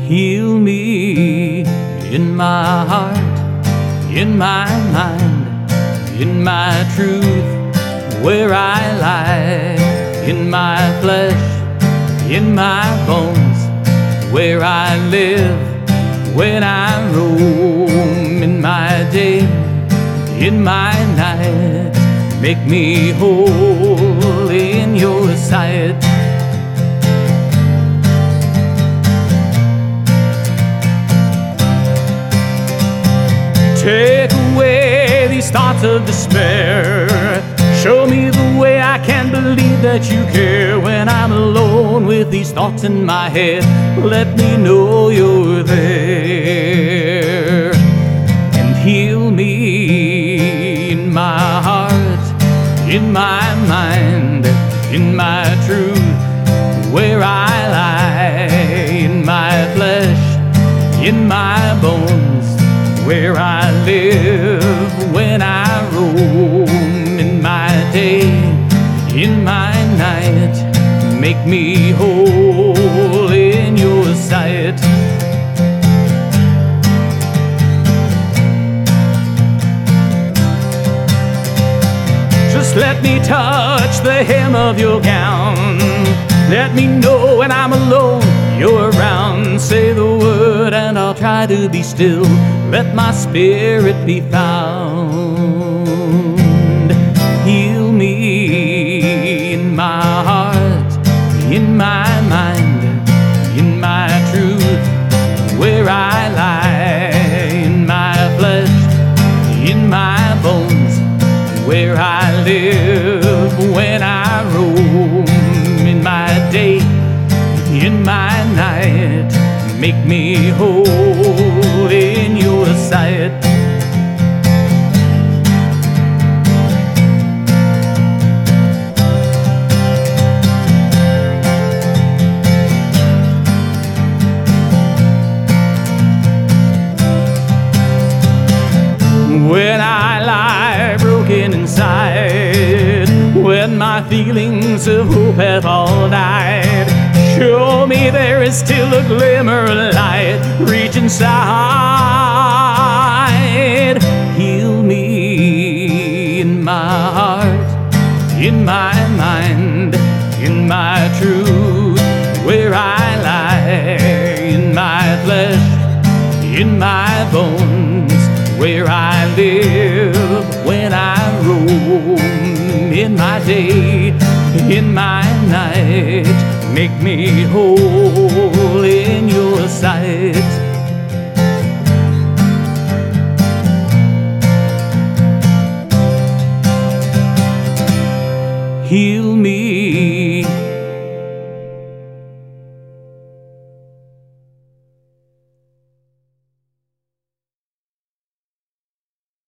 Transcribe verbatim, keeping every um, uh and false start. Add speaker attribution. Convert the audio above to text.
Speaker 1: Heal me in my heart, in my mind, in my truth, where I lie, in my flesh, in my bones, where I live, when I roam, in my day, in my night. Make me whole in your sight. Take away these thoughts of despair. Show me the way I can believe that you care. When I'm alone with these thoughts in my head, let me know you're there. And heal me in my heart, in my mind, in my truth, where I lie, in my flesh, in my bones, where I live, when I roam, in my day, in my night. Make me whole in your sight. Just let me touch the hem of your gown. Let me know when I'm alone you're around. Say the word and I'll try to be still. Let my spirit be found. Heal me in my heart, in my mind, in my truth, where I lie, in my flesh, in my bones, where I live, when I roam, in my day, in my night. Make me whole in your sight. When I lie broken inside, when my feelings of hope have all died, show me there is still a glimmer of light. Reach inside. Heal me in my heart, in my mind, in my truth, where I lie, in my flesh, in my bones, where I live, when I roam, in my day, in my night. Make me whole in your sight. Heal me